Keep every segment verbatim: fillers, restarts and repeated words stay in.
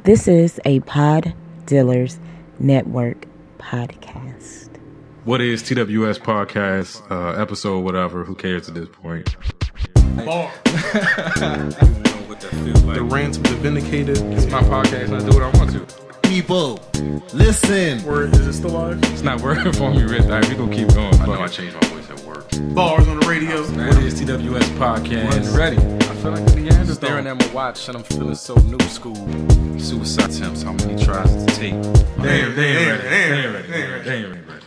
This is a Pod Dealers Network podcast. What is T W S podcast, uh, episode, whatever, who cares at this point? Bar. The rants of the vindicated. It's my podcast and I do what I want to. People, listen. Word, is it still live? It's not working for me, Rich. All right, we gonna keep going. I know I changed my voice at work. Bars on the radio. What is T W S podcast? One's ready. I feel like a Neanderthal. Staring at my watch and I'm feeling so new school. Suicide attempts, how many tries to take? Damn, damn, They ain't ready. ready. They They ain't ain't ready. ready. They ain't They ain't ready.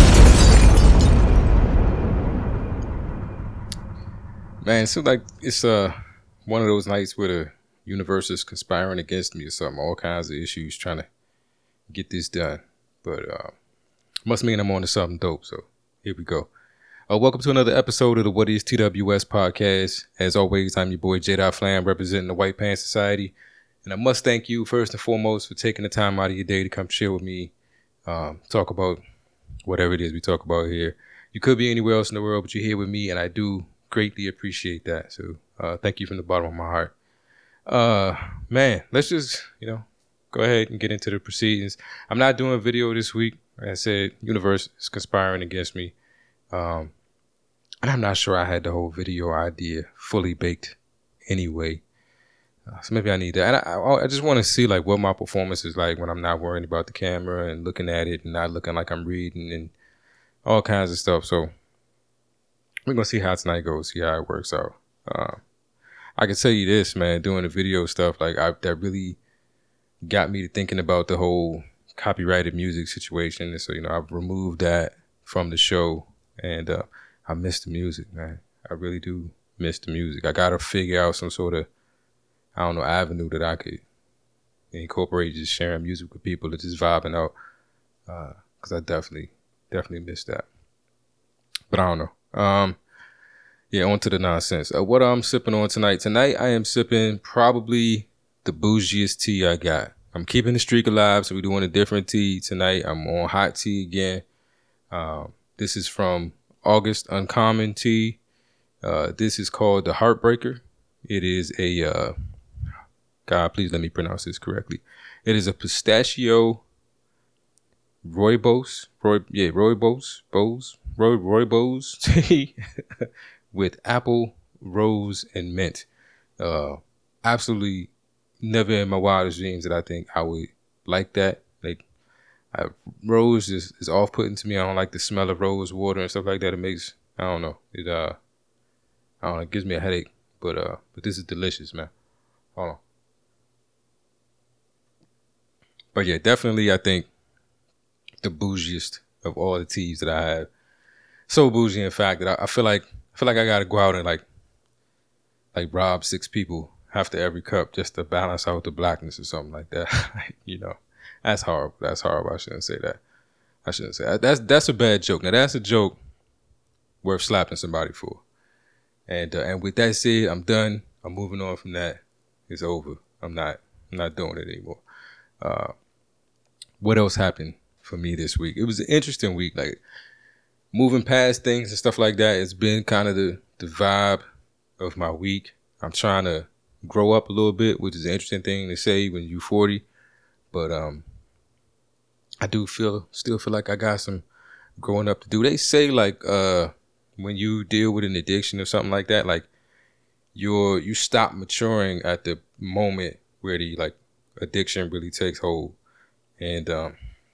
Man, it seems like it's uh one of those nights where the universe is conspiring against me or something. All kinds of issues trying to get this done. But uh must mean I'm on to something dope. So here we go. Uh, welcome to another episode of the What is T W S podcast. As always, I'm your boy J. Flam, representing the White Pants Society. And I must thank you first and foremost for taking the time out of your day to come chill with me, um, talk about whatever it is we talk about here. You could be anywhere else in the world, but you're here with me, and I do greatly appreciate that. So uh, thank you from the bottom of my heart. Uh, man, let's just, you know, go ahead and get into the proceedings. I'm not doing a video this week. Like I said, universe is conspiring against me. Um, and I'm not sure I had the whole video idea fully baked anyway. Uh, so maybe I need that. And I, I, I just want to see like what my performance is like when I'm not worrying about the camera and looking at it and not looking like I'm reading and all kinds of stuff. So we're going to see how tonight goes, see how it works out. Uh, I can tell you this, man, doing the video stuff, like I, that really got me to thinking about the whole copyrighted music situation. And so, you know, I've removed that from the show and uh, I miss the music, man. I really do miss the music. I got to figure out some sort of, I don't know, avenue that I could incorporate just sharing music with people, just vibing out. Uh, cause I definitely, definitely miss that. But I don't know. Um, yeah, on to the nonsense. Uh, what I'm sipping on tonight. Tonight, I am sipping probably the bougiest tea I got. I'm keeping the streak alive, so we're doing a different tea tonight. I'm on hot tea again. Um, this is from August Uncommon Tea. Uh, this is called the Heartbreaker. It is a, uh, God, please let me pronounce this correctly. It is a pistachio rooibos, Roy, yeah, rooibos, Bose, Roy, rooibos tea with apple, rose, and mint. Uh, absolutely never in my wildest dreams that I think I would like that. Like, I, rose is, is off-putting to me. I don't like the smell of rose water and stuff like that. It makes, I don't know, it uh, I don't know, it gives me a headache. But uh, but this is delicious, man. Hold on. But yeah, definitely, I think the bougiest of all the teas that I have. So bougie, in fact, that I, I feel like I feel like I gotta go out and like like rob six people after every cup just to balance out the blackness or something like that. You know, that's horrible. That's horrible. I shouldn't say that. I shouldn't say that. That's that's a bad joke. Now that's a joke worth slapping somebody for. And uh, and with that said, I'm done. I'm moving on from that. It's over. I'm not. I'm not doing it anymore. Uh, what else happened for me this week? It was an interesting week. Like moving past things and stuff like that. It's been kind of the the vibe of my week. I'm trying to grow up a little bit, which is an interesting thing to say when you're forty. But um, I do feel still feel like I got some growing up to do. They say like uh. when you deal with an addiction or something like that, like you're, you stop maturing at the moment where the like addiction really takes hold. And, um,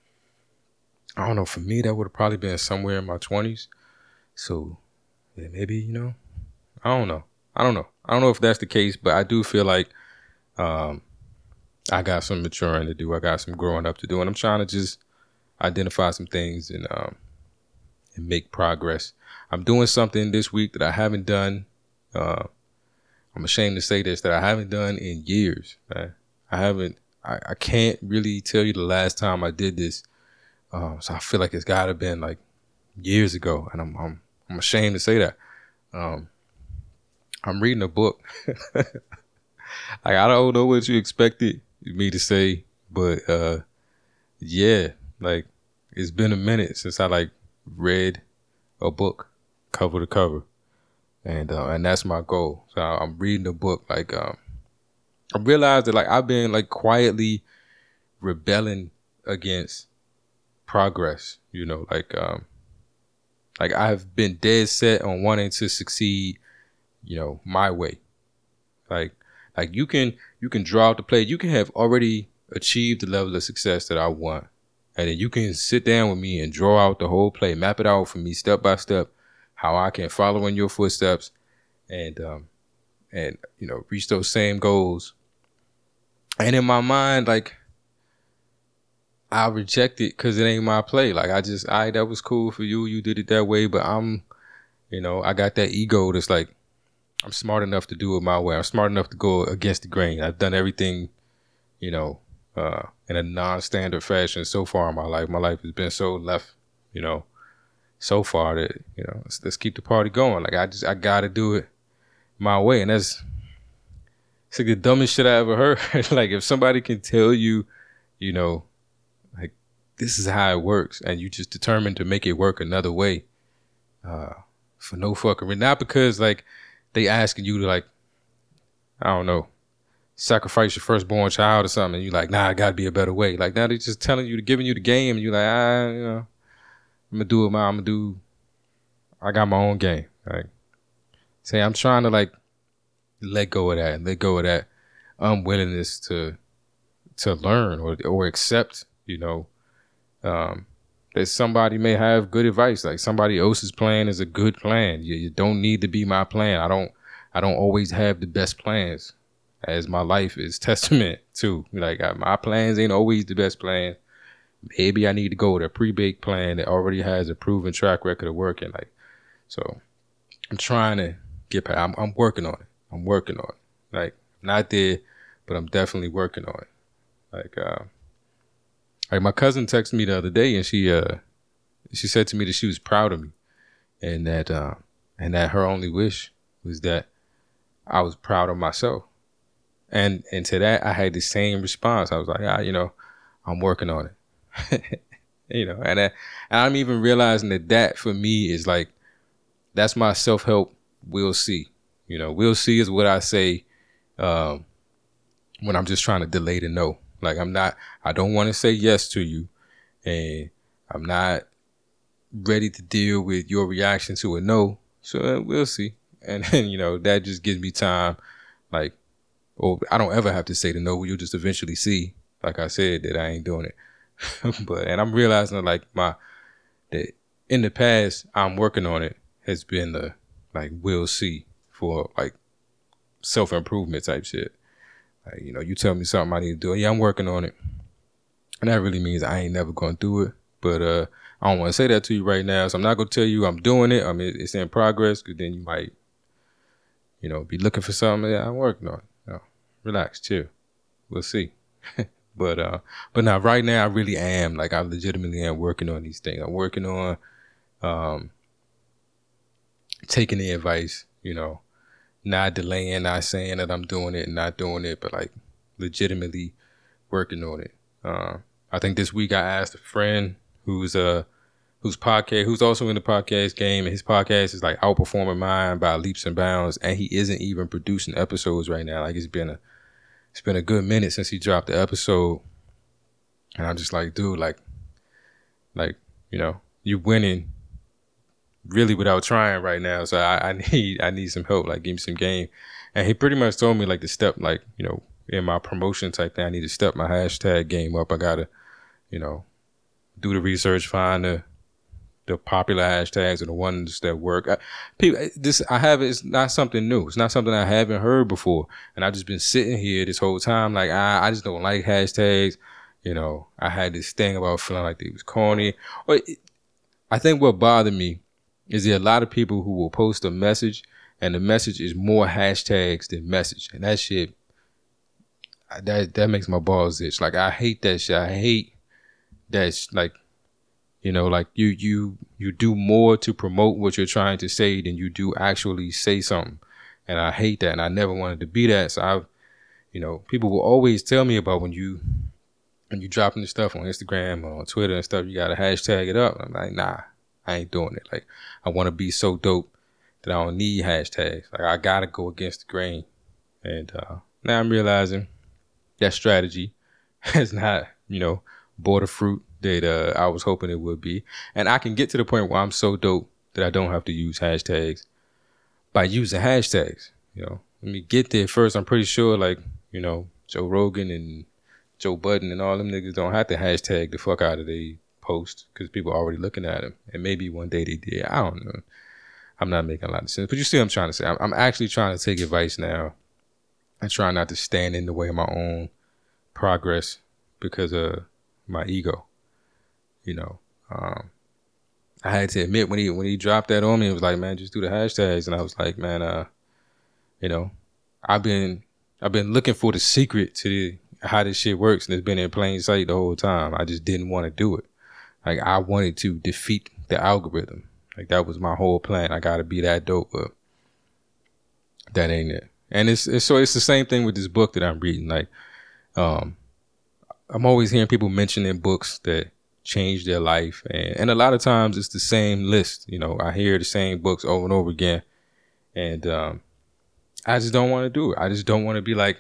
I don't know, for me, that would have probably been somewhere in my twenties. So yeah, maybe, you know, I don't know. I don't know. I don't know if that's the case, but I do feel like, um, I got some maturing to do. I got some growing up to do, and I'm trying to just identify some things and, um, and make progress. I'm doing something this week that I haven't done. Uh, I'm ashamed to say this, that I haven't done in years, man. I haven't, I, I can't really tell you the last time I did this. Um, so I feel like it's gotta been like years ago. And I'm, I'm, I'm ashamed to say that. Um, I'm reading a book. Like, I don't know what you expected me to say, but, uh, yeah, like it's been a minute since I like read a book cover to cover, and uh, and that's my goal. So I'm reading a book. Like um, I realized that like I've been like quietly rebelling against progress, you know, like um like I've been dead set on wanting to succeed, you know, my way. Like like you can you can draw out the play. You can have already achieved the level of success that I want. And then you can sit down with me and draw out the whole play, map it out for me step by step, how I can follow in your footsteps and um and you know, reach those same goals. And in my mind, like I reject it because it ain't my play. Like I just, I that was cool for you. You did it that way, but I'm, you know, I got that ego that's like, I'm smart enough to do it my way. I'm smart enough to go against the grain. I've done everything, you know, uh, in a non-standard fashion so far in my life. My life has been so left, you know, so far that, you know, let's, let's keep the party going. Like I just, I gotta do it my way, and that's it's like the dumbest shit I ever heard. Like if somebody can tell you, you know, like this is how it works, and you just determined to make it work another way, uh, for no fucking reason. Not because like they asking you to like, I don't know, sacrifice your firstborn child or something, and you like, nah, it gotta be a better way. Like now they just telling you, giving you the game, and you like, ah, you know, I'm gonna do it. My, I'm gonna do. I got my own game. Like, say I'm trying to like let go of that and let go of that unwillingness to to learn or or accept, you know, um, that somebody may have good advice. Like somebody else's plan is a good plan. You, you don't need to be my plan. I don't. I don't always have the best plans, as my life is testament to. Like I, my plans ain't always the best plan. Maybe I need to go with a pre-baked plan that already has a proven track record of working. Like, so I'm trying to get past. I'm, I'm working on it. I'm working on it. Like, not there, but I'm definitely working on it. Like, uh, like my cousin texted me the other day, and she, uh, she said to me that she was proud of me, and that, uh, and that her only wish was that I was proud of myself. And, and to that, I had the same response. I was like, ah, you know, I'm working on it. You know, and, I, and I'm even realizing that that for me is like, that's my self-help. We'll see. You know, we'll see is what I say um, when I'm just trying to delay the no. Like I'm not, I don't want to say yes to you, and I'm not ready to deal with your reaction to a no. So uh, we'll see. And then, you know, that just gives me time. Like, or I don't ever have to say the no. You'll just eventually see, like I said, that I ain't doing it. But, and I'm realizing that like my, that in the past, I'm working on it has been the, like, we'll see for like self-improvement type shit. Like, you know, you tell me something I need to do. Yeah, I'm working on it. And that really means I ain't never going to do it. But uh, I don't want to say that to you right now. So I'm not going to tell you I'm doing it. I mean, it's in progress, because then you might, you know, be looking for something. Yeah, I'm working on it. No, relax, chill. We'll see. But uh, but now right now I really am, like I legitimately am working on these things. I'm working on um, taking the advice, you know, not delaying, not saying that I'm doing it and not doing it, but like legitimately working on it. Uh, I think this week I asked a friend who's uh who's podcast, who's also in the podcast game, and his podcast is like outperforming mine by leaps and bounds, and he isn't even producing episodes right now. Like it's been a It's been a good minute since he dropped the episode. And I'm just like, dude, like, like, you know, you're winning really without trying right now. So I, I need, I need some help. Like, give me some game. And he pretty much told me like the step, like, you know, in my promotion type thing, I need to step my hashtag game up. I gotta, you know, do the research, find the, the popular hashtags and the ones that work. I, people, this I have it's not something new. It's not something I haven't heard before. And I've just been sitting here this whole time like I, I just don't like hashtags. You know, I had this thing about feeling like they was corny. Or it, I think what bothered me is there are a lot of people who will post a message and the message is more hashtags than message. And that shit, that that makes my balls itch. Like I hate that shit. I hate that sh- like. You know, like you, you, you do more to promote what you're trying to say than you do actually say something. And I hate that. And I never wanted to be that. So I, you know, people will always tell me about when you, when you dropping the stuff on Instagram or on Twitter and stuff, you got to hashtag it up. I'm like, nah, I ain't doing it. Like I want to be so dope that I don't need hashtags. Like I got to go against the grain. And uh, now I'm realizing that strategy has not you know, bore the fruit that uh, I was hoping it would be. And I can get to the point where I'm so dope that I don't have to use hashtags by using hashtags. You know, let me get there first. I'm pretty sure, like, you know, Joe Rogan and Joe Budden and all them niggas don't have to hashtag the fuck out of their post because people are already looking at them. And maybe one day they did. I don't know. I'm not making a lot of sense. But you see what I'm trying to say. I'm, I'm actually trying to take advice now and try not to stand in the way of my own progress because of my ego. You know, um, I had to admit when he when he dropped that on me, it was like, man, just do the hashtags. And I was like, man, uh, you know, I've been I've been looking for the secret to the, how this shit works, and it's been in plain sight the whole time. I just didn't want to do it. Like, I wanted to defeat the algorithm. Like, that was my whole plan. I got to be that dope, but that ain't it. And it's, it's so it's the same thing with this book that I'm reading. Like, um, I'm always hearing people mentioning books that changed their life, and and a lot of times it's the same list. You know, I hear the same books over and over again, and um, I just don't want to do it. I just don't want to be like,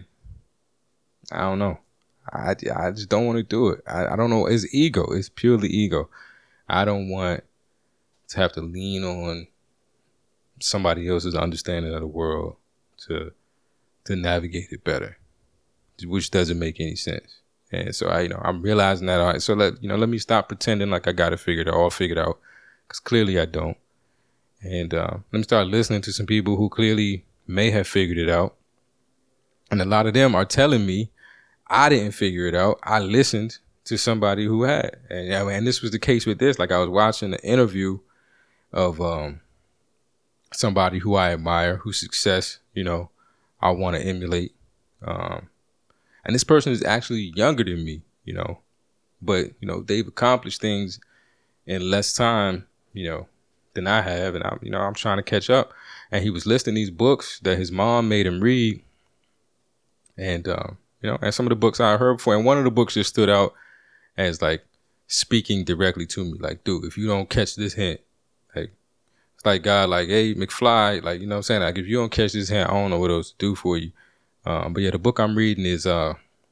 I don't know. I, I just don't want to do it. I, I don't know. It's ego. It's purely ego. I don't want to have to lean on somebody else's understanding of the world to to navigate it better, which doesn't make any sense. And so I, you know, I'm realizing that. All right, so let you know, let me stop pretending like I got it figured out, all figured out, because clearly I don't. And uh, let me start listening to some people who clearly may have figured it out. And a lot of them are telling me I didn't figure it out. I listened to somebody who had. And, and this was the case with this. Like, I was watching an interview of um, somebody who I admire, whose success, you know, I want to emulate. Um, and this person is actually younger than me, you know, but, you know, they've accomplished things in less time, you know, than I have. And I'm, you know, I'm trying to catch up. And he was listing these books that his mom made him read. And, um, you know, and some of the books I heard before, and one of the books just stood out as like speaking directly to me. Like, dude, if you don't catch this hint, like, it's like God, like, hey, McFly, like, you know what I'm saying? Like, if you don't catch this hint, I don't know what else to do for you. Um, but yeah, the book I'm reading is, uh,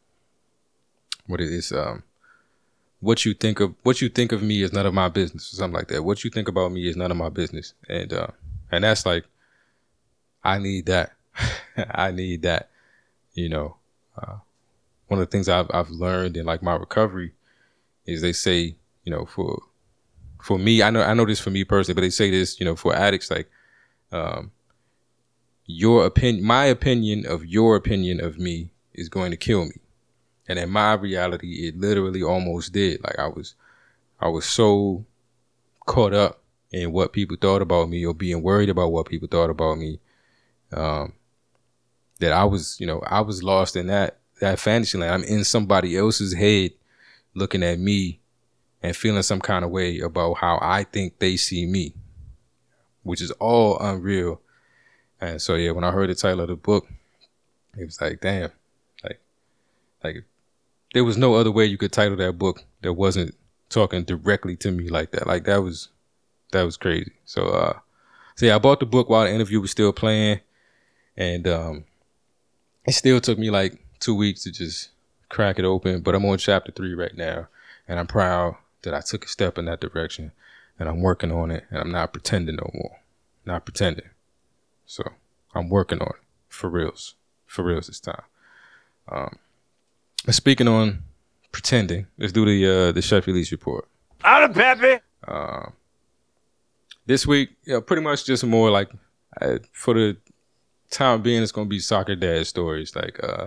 what it is, um, what you think of, what you think of me is none of my business, or something like that. What you think about me is none of my business. And, uh, and that's like, I need that. I need that, you know. Uh, one of the things I've I've learned in like my recovery is they say, you know, for for me, I know I know this for me personally, but they say this, you know, for addicts, like, um, your opinion, my opinion of your opinion of me is going to kill me, and in my reality, it literally almost did. Like, I was I was so caught up in what people thought about me, or being worried about what people thought about me, um. that I was, you know, I was lost in that, that fantasy land. I'm in somebody else's head looking at me and feeling some kind of way about how I think they see me, which is all unreal. And so, yeah, when I heard the title of the book, it was like, damn, like, like there was no other way you could title that book that wasn't talking directly to me like that. Like, that was, that was crazy. So, uh, so yeah, I bought the book while the interview was still playing, and, um, it still took me like two weeks to just crack it open, but I'm on chapter three right now, and I'm proud that I took a step in that direction, and I'm working on it, and I'm not pretending no more. Not pretending. So I'm working on it for reals, for reals this time. Um, speaking on pretending, let's do the uh, the Sheffield Lease report. Out of Pepe. Uh, this week, yeah, pretty much just more like uh, for the time being, it's gonna be soccer dad stories. Like, uh,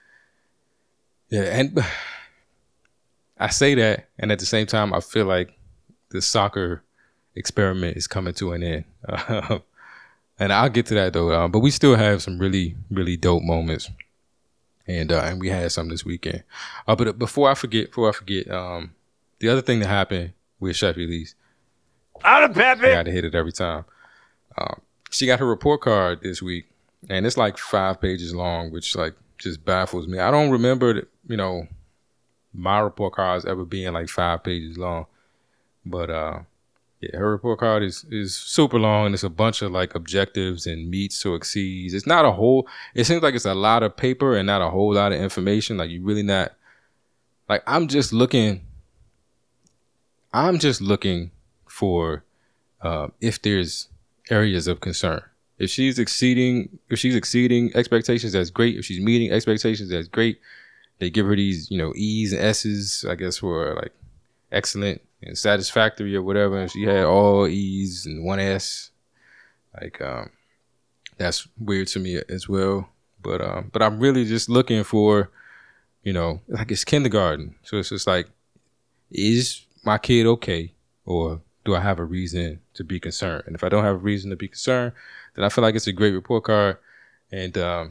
yeah, and I say that, and at the same time, I feel like the soccer experiment is coming to an end. Uh, and I'll get to that though. Uh, but we still have some really, really dope moments, and uh, and we had some this weekend. Uh, but before I forget, before I forget, um, the other thing that happened with Sheffield Lease, out of Pepe, I got to hit it every time. Um, she got her report card this week. And it's like five pages long, which like just baffles me. I don't remember, that, you know, my report cards ever being like five pages long. But uh, yeah, her report card is is super long, and it's a bunch of like objectives and meets or exceeds. It's not a whole. It seems like it's a lot of paper and not a whole lot of information. Like, you really not like I'm just looking, I'm just looking for uh, if there's areas of concern. If she's exceeding, if she's exceeding expectations, that's great. If she's meeting expectations, that's great. They give her these, you know, E's and S's, I guess, for like excellent and satisfactory or whatever. And she had all E's and one S. Like, um, that's weird to me as well. But, um, but I'm really just looking for, you know, like it's kindergarten. So it's just like, is my kid okay? Or do I have a reason to be concerned? And if I don't have a reason to be concerned, then I feel like it's a great report card. And um,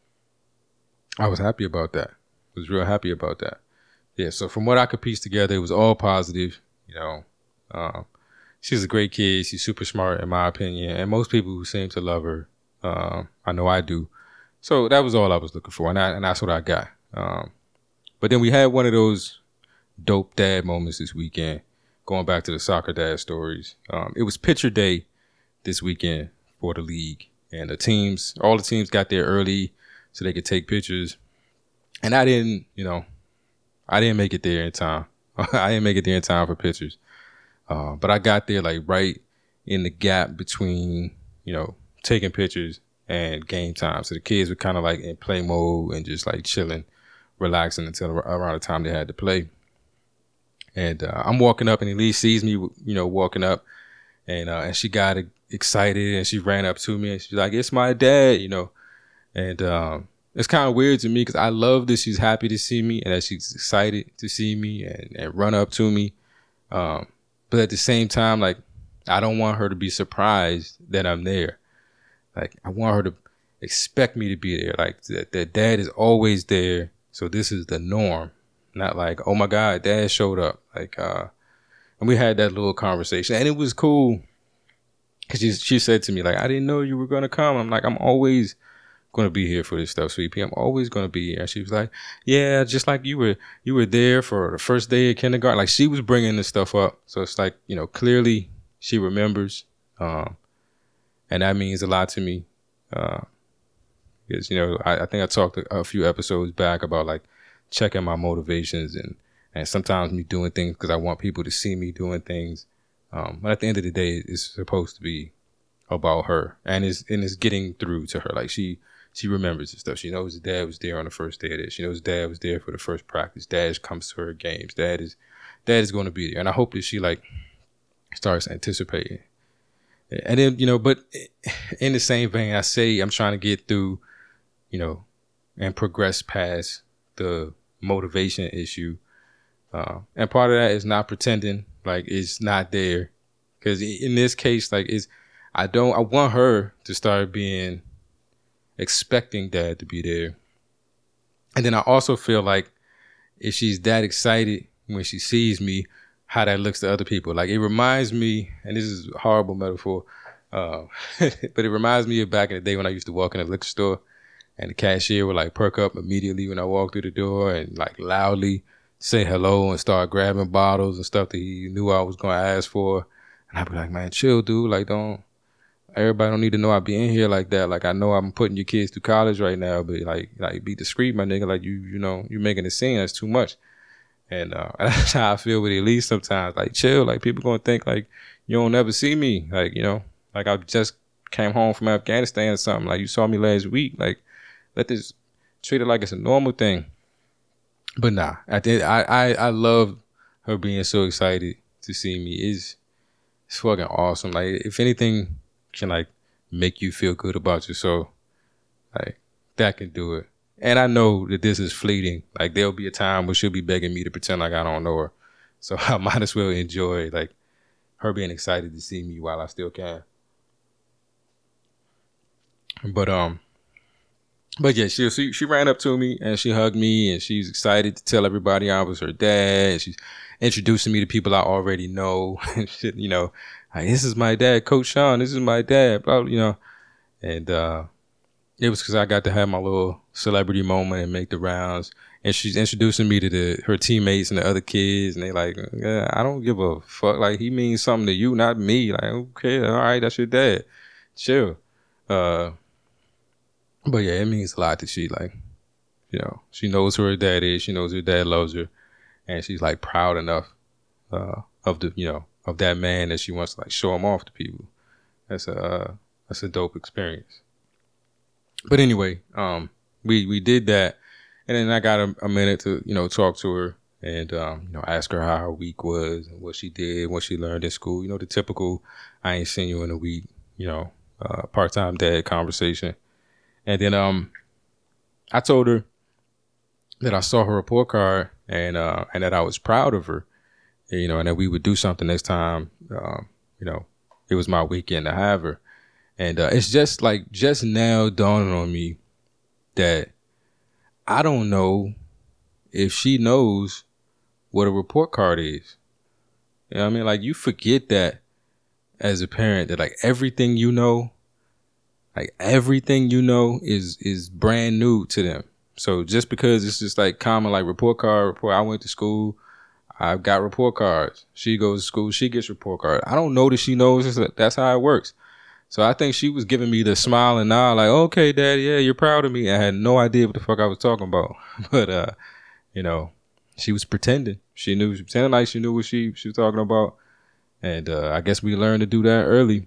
I was happy about that. I was real happy about that. Yeah, so from what I could piece together, it was all positive. You know, um, she's a great kid. She's super smart, in my opinion. And most people who seem to love her, um, I know I do. So that was all I was looking for. And, I, and that's what I got. Um, but then we had one of those dope dad moments this weekend. Going back to the soccer dad stories. Um, it was picture day this weekend for the league. And the teams, all the teams got there early so they could take pictures. And I didn't, you know, I didn't make it there in time. I didn't make it there in time for pictures. Uh, but I got there like right in the gap between, you know, taking pictures and game time. So the kids were kind of like in play mode and just like chilling, relaxing until around the time they had to play. And uh, I'm walking up, and Elise sees me, you know, walking up, and uh, and she got excited, and she ran up to me, and she's like, "It's my dad," you know. And um, it's kind of weird to me because I love that she's happy to see me and that she's excited to see me and, and run up to me. Um, but at the same time, like, I don't want her to be surprised that I'm there. Like, I want her to expect me to be there. Like, that, that dad is always there, so this is the norm. Not like, oh my God, dad showed up. Like, uh, and we had that little conversation, and it was cool because she, she said to me, like, I didn't know you were going to come. I'm like, I'm always going to be here for this stuff, Sweet Pea. I'm always going to be here. And she was like, yeah, just like you were, you were there for the first day of kindergarten. Like, she was bringing this stuff up. So it's like, you know, clearly she remembers. Um, and that means a lot to me. Uh, because, you know, I, I think I talked a, a few episodes back about like, checking my motivations and, and sometimes me doing things because I want people to see me doing things. Um, but at the end of the day, it's supposed to be about her and it's, and it's getting through to her. Like she, she remembers this stuff. She knows that dad was there on the first day of this. She knows dad was there for the first practice. Dad comes to her games. Dad is, dad is going to be there. And I hope that she like starts anticipating. And then, you know, but in the same vein, I say I'm trying to get through, you know, and progress past the motivation issue. Uh, and part of that is not pretending like it's not there. Because in this case, like it's, I don't, I want her to start being expecting dad to be there. And then I also feel like if she's that excited when she sees me, how that looks to other people. Like it reminds me, and this is a horrible metaphor, uh, but it reminds me of back in the day when I used to walk in a liquor store. And the cashier would like perk up immediately when I walked through the door and like loudly say hello and start grabbing bottles and stuff that he knew I was going to ask for. And I'd be like, man, chill, dude. Like, don't, everybody don't need to know I be in here like that. Like, I know I'm putting your kids through college right now, but like, like be discreet, my nigga. Like, you, you know, you're making a scene. That's too much. And uh, that's how I feel with Elise sometimes. Like, chill. Like, people going to think like you don't ever see me. Like, you know, like I just came home from Afghanistan or something. Like, you saw me last week. Like, let this, treat it like it's a normal thing. But nah, I did. I, I, I love her being so excited to see me. It's, it's fucking awesome. Like, if anything can like make you feel good about yourself, like that can do it. And I know that this is fleeting. Like there'll be a time where she'll be begging me to pretend like I don't know her. So I might as well enjoy like her being excited to see me while I still can. But um. But yeah, she, she she ran up to me and she hugged me and she's excited to tell everybody I was her dad. And she's introducing me to people I already know. And shit, you know, like, this is my dad, Coach Sean. This is my dad, blah, you know. And uh, it was because I got to have my little celebrity moment and make the rounds. And she's introducing me to the her teammates and the other kids. And they like, yeah, I don't give a fuck. Like, he means something to you, not me. Like, okay, all right, that's your dad. Chill. Uh, But yeah, it means a lot that she like, you know, she knows who her dad is. She knows her dad loves her. and she's like proud enough uh, of the you know of that man that she wants to like show him off to people. That's a uh, that's a dope experience. But anyway, um, we we did that, and then I got a, a minute to you know talk to her and um, you know ask her how her week was and what she did, what she learned in school. You know the typical I ain't seen you in a week, you know, uh, part-time dad conversation. And then um, I told her that I saw her report card and uh, and that I was proud of her, you know, and that we would do something next time. Um, you know, it was my weekend to have her. And uh, it's just like just now dawning on me that I don't know if she knows what a report card is. You know what I mean? Like you forget that as a parent that like everything you know, like everything you know is is brand new to them. So just because it's just like common like report card, report, I went to school, I've got report cards. She goes to school, she gets report card. I don't know that she knows that's how it works. So I think she was giving me the smile and nod, like, okay, Daddy, yeah, you're proud of me. I had no idea what the fuck I was talking about. But, uh, you know, she was pretending. She knew, she pretended like she knew what she, she was talking about. And uh, I guess we learned to do that early.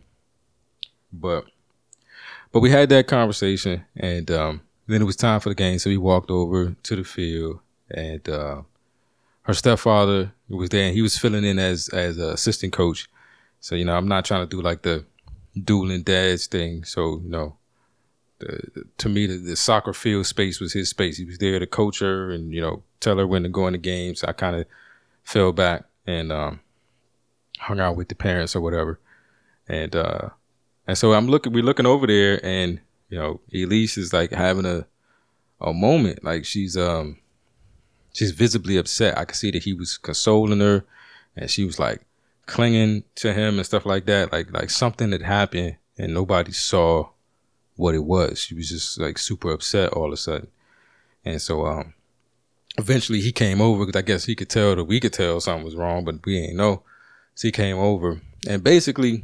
But but we had that conversation, and um, then it was time for the game. So we walked over to the field, and uh, her stepfather was there, and he was filling in as as an assistant coach. So, you know, I'm not trying to do like the dueling dads thing. So, you know, the, the, to me, the, the soccer field space was his space. He was there to coach her and, you know, tell her when to go in the game. So I kind of fell back and um, hung out with the parents or whatever. And uh, and so I'm looking, we're looking over there, and, you know, Elise is like having a a moment. Like she's um she's visibly upset. I could see that he was consoling her, and she was like clinging to him and stuff like that, like like something had happened and nobody saw what it was. She was just like super upset all of a sudden. And so um eventually he came over, because I guess he could tell that we could tell something was wrong, but we ain't know. So he came over, and basically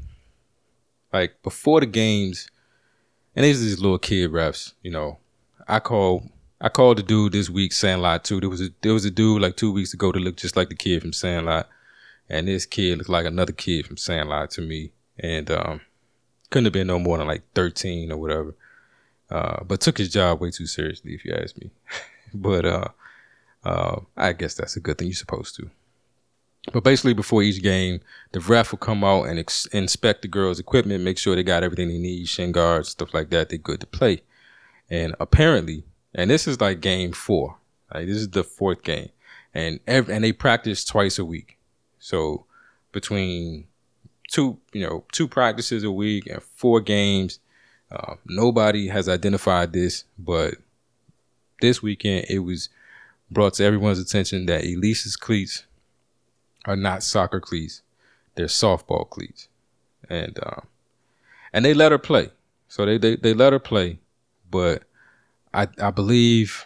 like before the games, and these are these little kid refs, you know, I call I called the dude this week Sandlot too. There was a there was a dude like two weeks ago that looked just like the kid from Sandlot. And this kid looked like another kid from Sandlot to me. And um, couldn't have been no more than like thirteen or whatever. Uh, but took his job way too seriously, if you ask me. But uh, uh, I guess that's a good thing. You're supposed to. But basically, before each game, the ref will come out and ex- inspect the girls' equipment, make sure they got everything they need, shin guards, stuff like that. They're good to play. And apparently, and this is like game four. Like this is the fourth game. And every, and they practice twice a week. So between two, you know, two practices a week and four games, uh, nobody has identified this, but this weekend it was brought to everyone's attention that Elise's cleats are not soccer cleats; they're softball cleats, and um, and they let her play. So they they they let her play, but I I believe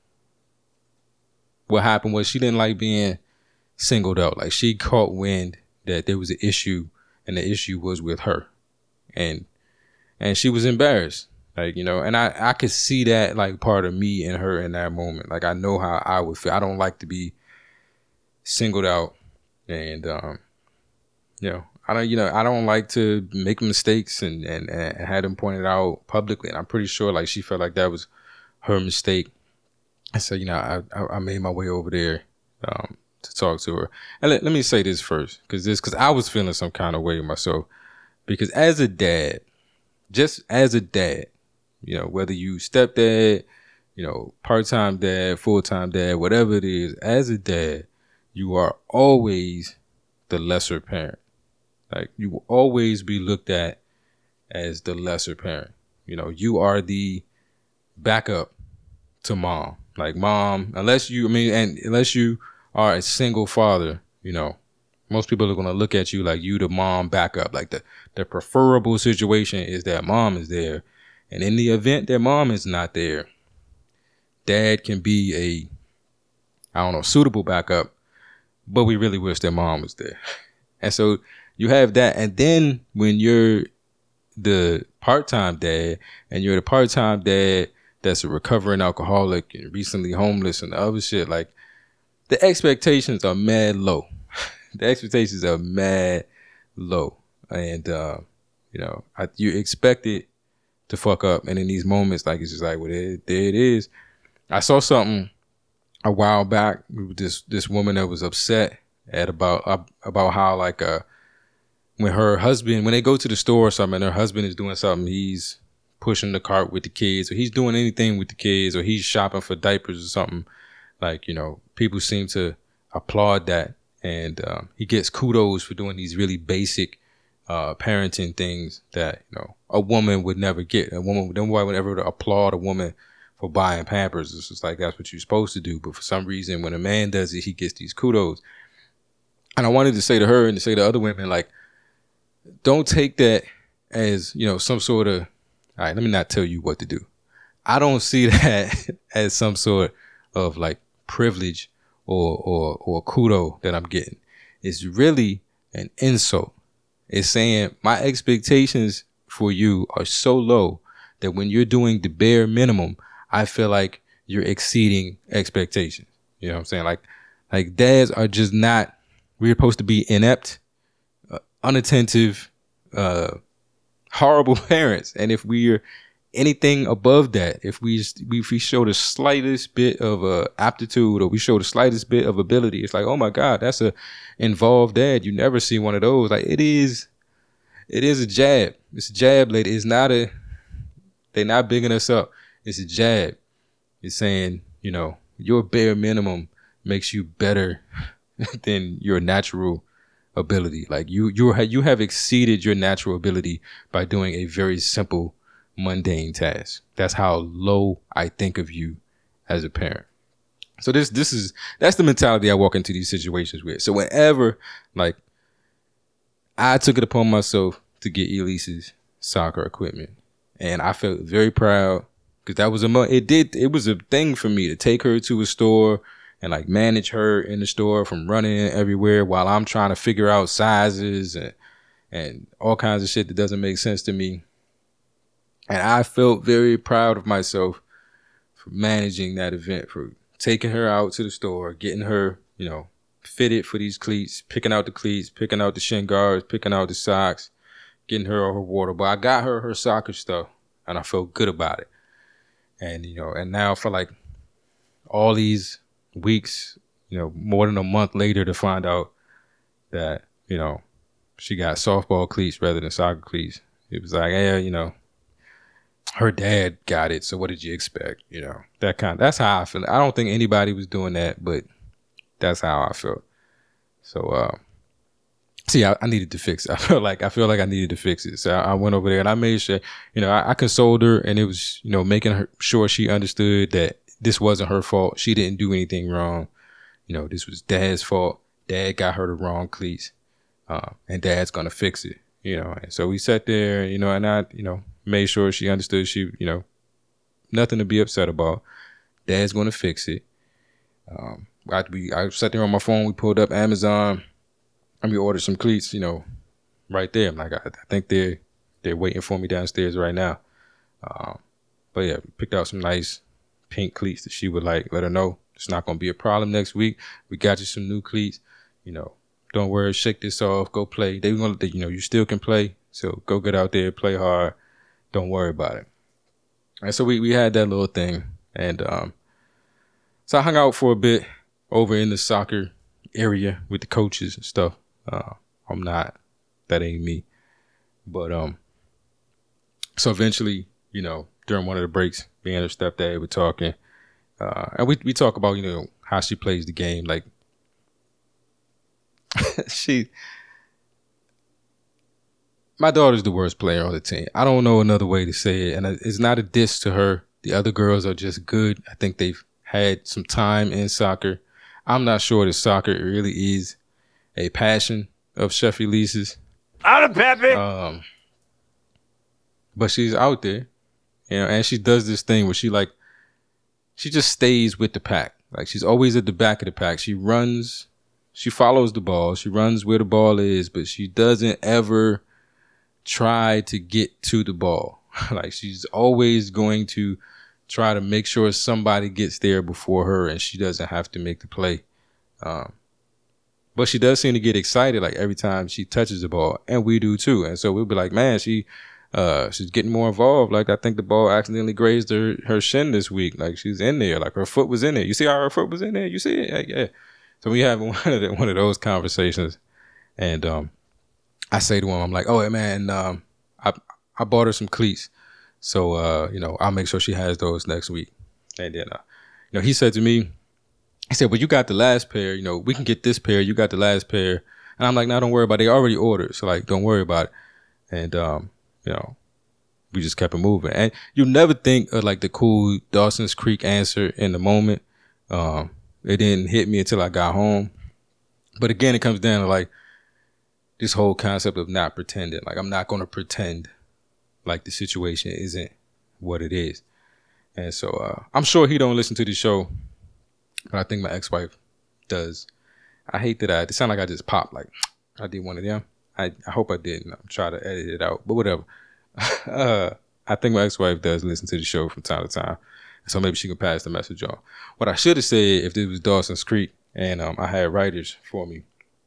what happened was she didn't like being singled out. Like she caught wind that there was an issue, and the issue was with her, and and she was embarrassed. Like, you know, and I I could see that like part of me and her in that moment. Like I know how I would feel. I don't like to be singled out, and um, you know, I don't you know I don't like to make mistakes and and and have them pointed out publicly. And I'm pretty sure like she felt like that was her mistake. I said, you know, I I, I made my way over there. Um, to talk to her. And let, let me say this first, because this, because I was feeling some kind of way myself. Because as a dad, just as a dad, you know, whether you stepdad, you know, part-time dad, full-time dad, whatever it is, as a dad, you are always the lesser parent. Like you will always be looked at as the lesser parent. You know, you are the backup to mom. Like mom, unless you, I mean, and unless you are a single father, you know, most people are going to look at you like you the mom backup. Like the, the preferable situation is that mom is there. And in the event that mom is not there, dad can be a, I don't know, suitable backup, but we really wish that mom was there. And so you have that. And then when you're the part-time dad and you're the part-time dad that's a recovering alcoholic and recently homeless and the other shit, like, the expectations are mad low. The expectations are mad low. And, uh, you know, I, you expect it to fuck up. And in these moments, like, it's just like, well, there, there it is. I saw something a while back with this, this woman that was upset at about, uh, about how, like, uh, when her husband, when they go to the store or something, and her husband is doing something, he's pushing the cart with the kids, or he's doing anything with the kids, or he's shopping for diapers or something, like, you know, people seem to applaud that. And um, he gets kudos for doing these really basic uh, parenting things that, you know, a woman would never get. A woman, nobody would ever applaud a woman for buying Pampers. It's just like, that's what you're supposed to do. But for some reason, when a man does it, he gets these kudos. And I wanted to say to her and to say to other women, like, don't take that as, you know, some sort of, all right, let me not tell you what to do. I don't see that as some sort of like privilege or, or, or kudo that I'm getting. It's really an insult. It's saying my expectations for you are so low that when you're doing the bare minimum, I feel like you're exceeding expectations. You know what I'm saying? Like, like dads are just not, we're supposed to be inept, uh, unattentive, uh, horrible parents. And if we're anything above that, if we if we show the slightest bit of uh, aptitude, or we show the slightest bit of ability, it's like, oh my God, that's a involved dad. You never see one of those. Like, it is, it is a jab. It's a jab, lady. It's not a, they're not bigging us up. It's a jab. It's saying, you know, your bare minimum makes you better than your natural ability. Like, you you you have exceeded your natural ability by doing a very simple, mundane task. That's how low I think of you as a parent. So this this is that's the mentality I walk into these situations with. So whenever, like, I took it upon myself to get Elise's soccer equipment, and I felt very proud because that was a mo- it did it was a thing for me to take her to a store and like manage her in the store from running everywhere while I'm trying to figure out sizes and and all kinds of shit that doesn't make sense to me. And I felt very proud of myself for managing that event, for taking her out to the store, getting her, you know, fitted for these cleats, picking out the cleats, picking out the shin guards, picking out the socks, getting her all her water. But I got her her soccer stuff, and I felt good about it. And, you know, and now for like all these weeks, you know, more than a month later to find out that, you know, she got softball cleats rather than soccer cleats. It was like, yeah, you know, her dad got it, so what did you expect? You know, that kind of, that's how I feel. I don't think anybody was doing that, but that's how I felt. So, uh, see, I, I needed to fix it. I felt like, I feel like I needed to fix it. So I, I went over there and I made sure, you know, I, I consoled her, and it was, you know, making her sure she understood that this wasn't her fault. She didn't do anything wrong. You know, this was Dad's fault. Dad got her the wrong cleats, uh, and Dad's going to fix it, you know. And so we sat there, you know, and I, you know, made sure she understood she, you know, nothing to be upset about. Dad's going to fix it. Um, I, we, I sat there on my phone. We pulled up Amazon and we ordered some cleats, you know, right there. I'm like, I, I think they're, they're waiting for me downstairs right now. Um, but yeah, we picked out some nice pink cleats that she would like. Let her know it's not going to be a problem next week. We got you some new cleats. You know, don't worry, shake this off, go play. They going to, you know, you still can play. So go get out there, play hard. Don't worry about it. And so we, we had that little thing. And um, so I hung out for a bit over in the soccer area with the coaches and stuff. Uh, I'm not, that ain't me. But um, so eventually, you know, during one of the breaks, me and her stepdad were talking. Uh, and we, we talk about, you know, how she plays the game. Like, she... My daughter's the worst player on the team. I don't know another way to say it. And it's not a diss to her. The other girls are just good. I think they've had some time in soccer. I'm not sure that soccer really is a passion of Chef Elise's. Out of Pepe. Um, but she's out there, you know, and she does this thing where she like, she just stays with the pack. Like, she's always at the back of the pack. She runs, she follows the ball. She runs where the ball is, but she doesn't ever try to get to the ball. Like, she's always going to try to make sure somebody gets there before her and she doesn't have to make the play. Um, but she does seem to get excited like every time she touches the ball, and we do too. And so we'll be like, man, she uh, she's getting more involved. Like I think the ball accidentally grazed her her shin this week. Like she's in there, like her foot was in there. You see how her foot was in there? You see it? Like, yeah. So we have one of the, one of those conversations, and um, I say to him, I'm like, oh man, um, I I bought her some cleats, so uh, you know I'll make sure she has those next week. And then uh, you know he said to me. He said, well, you got the last pair, you know, we can get this pair. You got the last pair. And I'm like, no, don't worry about it. They already ordered. So like, don't worry about it. And, um, you know, we just kept it moving. And you never think of like the cool Dawson's Creek answer in the moment. Um, it didn't hit me until I got home. But again, it comes down to like this whole concept of not pretending. Like, I'm not going to pretend like the situation isn't what it is. And so uh, I'm sure he don't listen to the show. But I think my ex-wife does. I hate that I, it sound like I just popped, like I did one of them. I, I hope I didn't. I'm trying to edit it out, but whatever. uh, I think my ex-wife does listen to the show from time to time. So maybe she can pass the message on. What I should have said if this was Dawson's Creek and um, I had writers for me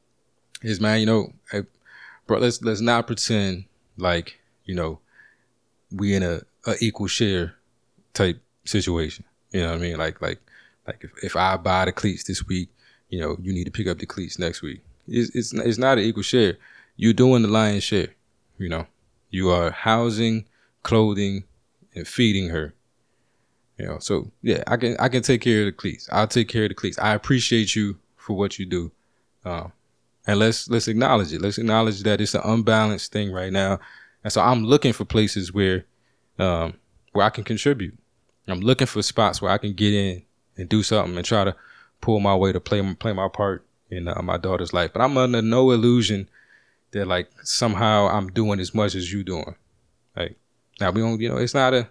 is, man, you know, hey, bro, let's let's not pretend like, you know, we in a, a equal share type situation. You know what I mean? Like, like, Like if, if I buy the cleats this week, you know, you need to pick up the cleats next week. It's, it's, it's not an equal share. You're doing the lion's share, you know. You are housing, clothing, and feeding her. You know, so yeah, I can I can take care of the cleats. I'll take care of the cleats. I appreciate you for what you do. Um, and let's let's acknowledge it. Let's acknowledge that it's an unbalanced thing right now. And so I'm looking for places where um, where I can contribute. I'm looking for spots where I can get in and do something and try to pull my way to play play my part in uh, my daughter's life. But I'm under no illusion that like somehow I'm doing as much as you doing. Like now we don't, you know, it's not a,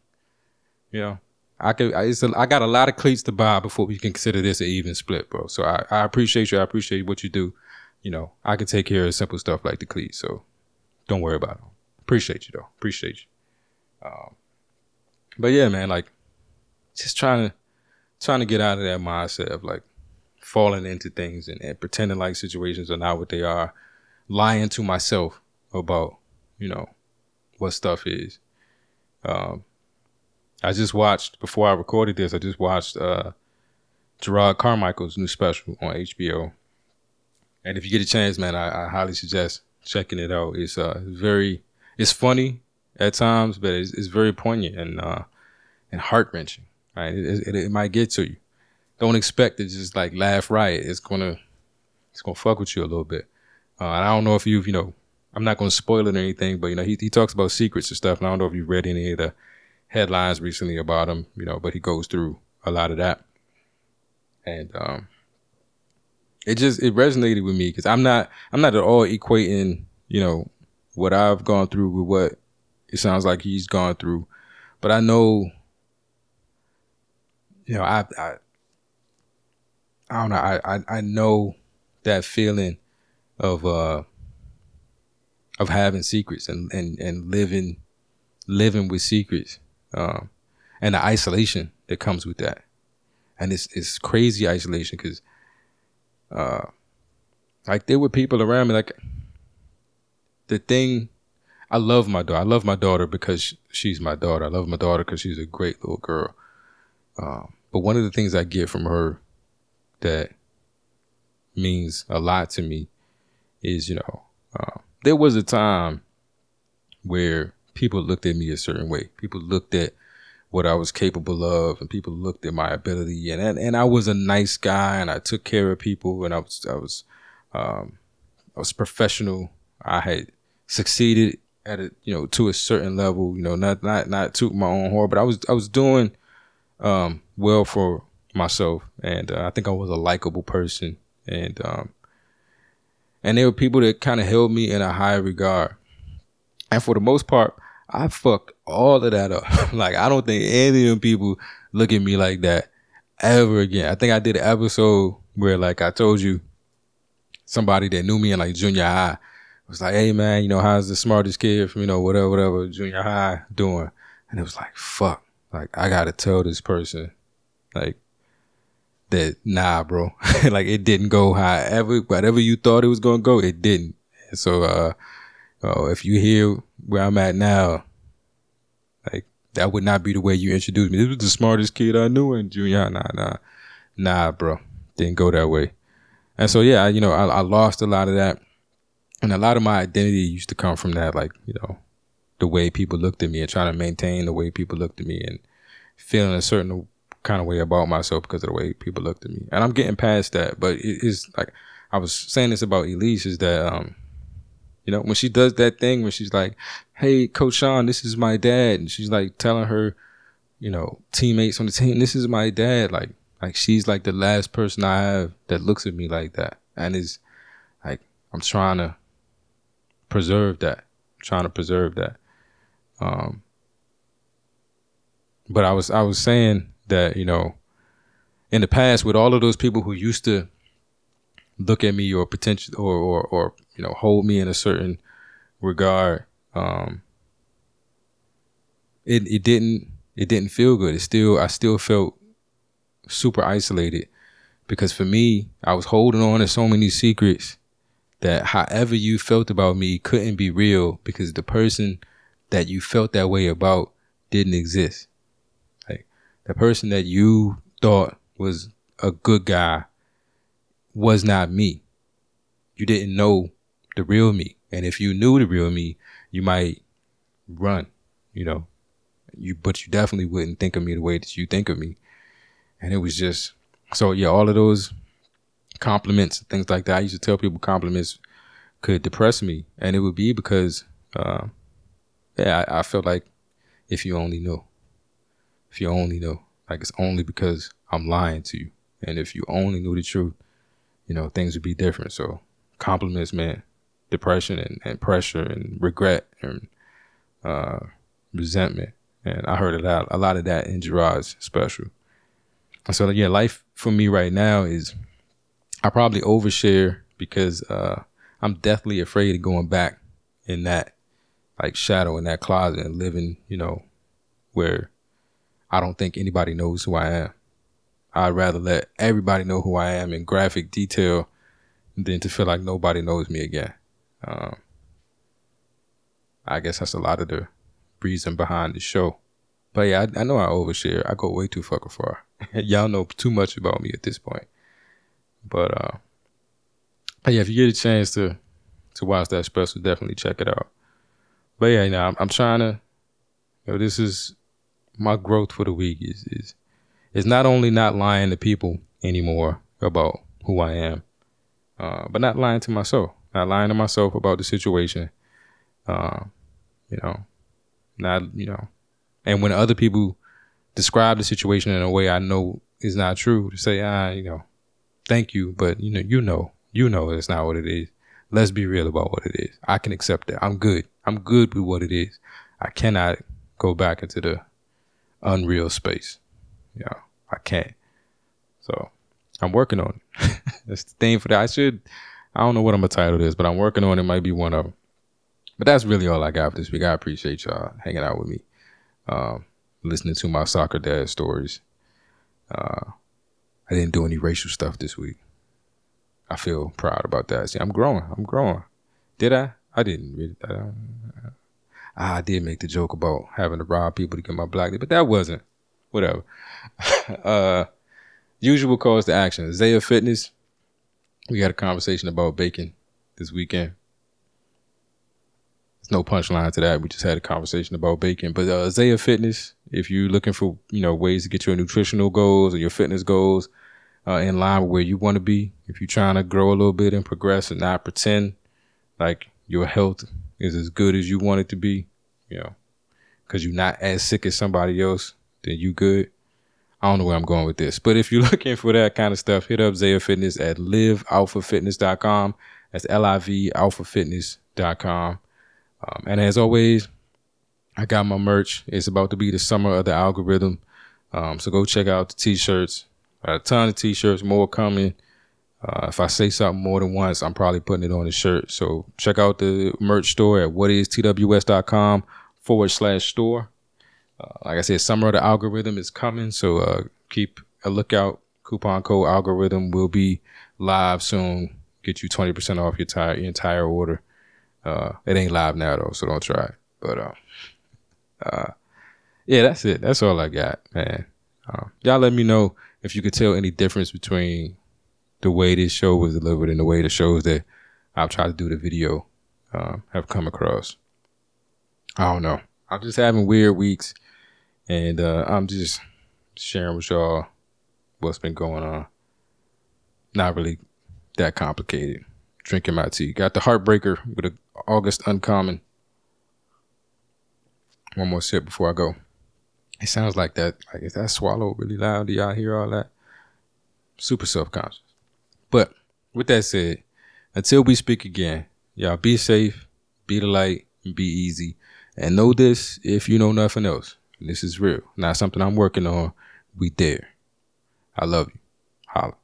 you know, I could, I, it's a, I got a lot of cleats to buy before we can consider this an even split, bro. So I, I appreciate you. I appreciate what you do. You know, I can take care of simple stuff like the cleats. So don't worry about it. Appreciate you though. Appreciate you. Um, but yeah, man, like just trying to, trying to get out of that mindset of like falling into things and, and pretending like situations are not what they are, lying to myself about, you know, what stuff is. Um, I just watched, before I recorded this, I just watched uh, Gerard Carmichael's new special on H B O. And if you get a chance, man, I, I highly suggest checking it out. It's uh, very, it's funny at times, but it's, it's very poignant and uh, and heart-wrenching. Right, it, it, it might get to you. Don't expect to just like laugh riot. It's gonna, it's gonna fuck with you a little bit. Uh, and I don't know if you've, you know, I'm not gonna spoil it or anything, but you know, he he talks about secrets and stuff. And I don't know if you've read any of the headlines recently about him, you know, but he goes through a lot of that. And um, it just it resonated with me because I'm not I'm not at all equating, you know, what I've gone through with what it sounds like he's gone through, but I know. You know, I, I, I don't know. I, I, I know that feeling of, uh, of having secrets and, and, and living, living with secrets, um, and the isolation that comes with that. And it's, it's crazy isolation because, uh, like there were people around me, like the thing, I love my daughter. I love my daughter because she's my daughter. I love my daughter because she's a great little girl. Um, but one of the things I get from her that means a lot to me is, you know, uh, there was a time where people looked at me a certain way. People looked at what I was capable of, and people looked at my ability, and and, and I was a nice guy, and I took care of people, and I was I was um, I was professional. I had succeeded at a, you know, to a certain level, you know, not not not toot my own horn, but I was I was doing um, well for myself, and uh, I think I was a likable person, and um, and there were people that kind of held me in a high regard, and for the most part, I fucked all of that up. Like, I don't think any of them people look at me like that ever again. I think I did an episode where, like, I told you somebody that knew me in like junior high was like, "Hey man, you know, how's the smartest kid from, you know, whatever, whatever, junior high doing?" And it was like, fuck, like I gotta tell this person, like, that nah, bro, like it didn't go however, whatever you thought it was gonna go, it didn't. And so, uh, oh, if you hear where I'm at now, like that would not be the way you introduced me. This was the smartest kid I knew in junior. Nah, nah, nah, bro, didn't go that way. And so, yeah, I, you know, I, I lost a lot of that, and a lot of my identity used to come from that, like, you know, the way people looked at me and trying to maintain the way people looked at me and feeling a certain kind of way about myself because of the way people looked at me. And I'm getting past that, but it is like, I was saying this about Elise, is that, um, you know, when she does that thing where she's like, hey, Coach Sean, this is my dad. And she's like telling her, you know, teammates on the team, this is my dad. Like, like she's like the last person I have that looks at me like that. And it's like, I'm trying to preserve that, I'm trying to preserve that. Um, but I was, I was saying that, you know, in the past with all of those people who used to look at me or potential or, or, or, you know, hold me in a certain regard, um, it, it didn't, it didn't feel good. It still, I still felt super isolated because for me, I was holding on to so many secrets that however you felt about me couldn't be real because the person that you felt that way about didn't exist. Like the person that you thought was a good guy was not me. You didn't know the real me. And if you knew the real me, you might run, you know, you, but you definitely wouldn't think of me the way that you think of me. And it was just, so yeah, all of those compliments and things like that. I used to tell people compliments could depress me. And it would be because, uh, yeah, I, I felt like if you only knew, if you only knew, like it's only because I'm lying to you. And if you only knew the truth, you know, things would be different. So compliments meant depression and, and pressure and regret and uh, resentment. And I heard a lot, a lot of that in Gerard's special. And so, yeah, life for me right now is I probably overshare because uh, I'm deathly afraid of going back in that like shadow in that closet and living, you know, where I don't think anybody knows who I am. I'd rather let everybody know who I am in graphic detail than to feel like nobody knows me again. Um, I guess that's a lot of the reason behind the show. But yeah, I, I know I overshare. I go way too fucking far. Y'all know too much about me at this point. But uh, yeah, if you get a chance to to watch that special, definitely check it out. But yeah, you know, I'm, I'm trying to, you know, this is my growth for the week is is is not only not lying to people anymore about who I am, uh, but not lying to myself, not lying to myself about the situation. Uh, you know, not, you know, and when other people describe the situation in a way I know is not true, to say, ah, you know, thank you, but you know, you know, you know, it's not what it is. Let's be real about what it is. I can accept that. I'm good. I'm good with what it is. I cannot go back into the unreal space. You know, I can't. So I'm working on it. That's the thing for that. I should, I don't know what I'm gonna title this, but I'm working on it. It might be one of them. But that's really all I got for this week. I appreciate y'all hanging out with me, um, listening to my soccer dad stories. Uh, I didn't do any racial stuff this week. I feel proud about that. See, I'm growing. I'm growing. Did I? I didn't really. Uh, I did make the joke about having to rob people to get my black, but that wasn't. Whatever. uh, usual calls to action. Zaya Fitness. We had a conversation about bacon this weekend. There's no punchline to that. We just had a conversation about bacon. But uh, Zaya Fitness, if you're looking for, you know, ways to get your nutritional goals or your fitness goals uh, in line with where you want to be, if you're trying to grow a little bit and progress and not pretend like your health is as good as you want it to be, you know, because you're not as sick as somebody else, then you good. I don't know where I'm going with this, but if you're looking for that kind of stuff, hit up Zaya Fitness at live alpha fitness dot com. That's L I V alpha fitness dot com. Um, and as always, I got my merch. It's about to be the summer of the algorithm. Um, so go check out the t-shirts. I got a ton of t-shirts, more coming. Uh, if I say something more than once, I'm probably putting it on a shirt. So check out the merch store at whatistws.com forward slash store. Uh, like I said, summer of the algorithm is coming. So uh, keep a lookout. coupon code algorithm will be live soon. Get you twenty percent off your entire, your entire order. Uh, it ain't live now though, so don't try it. But uh, uh, yeah, that's it. That's all I got, man. Uh, y'all let me know if you could tell any difference between the way this show was delivered and the way the shows that I've tried to do the video um, have come across. I don't know. I'm just having weird weeks, and uh, I'm just sharing with y'all what's been going on. Not really that complicated. Drinking my tea. Got the Heartbreaker with an August Uncommon. One more sip before I go. It sounds like that. Like, is that swallow really loud? Do y'all hear all that? Super self-conscious. But with that said, until we speak again, y'all be safe, be the light, and be easy. And know this, if you know nothing else, this is real. Not something I'm working on. We there. I love you. Holla.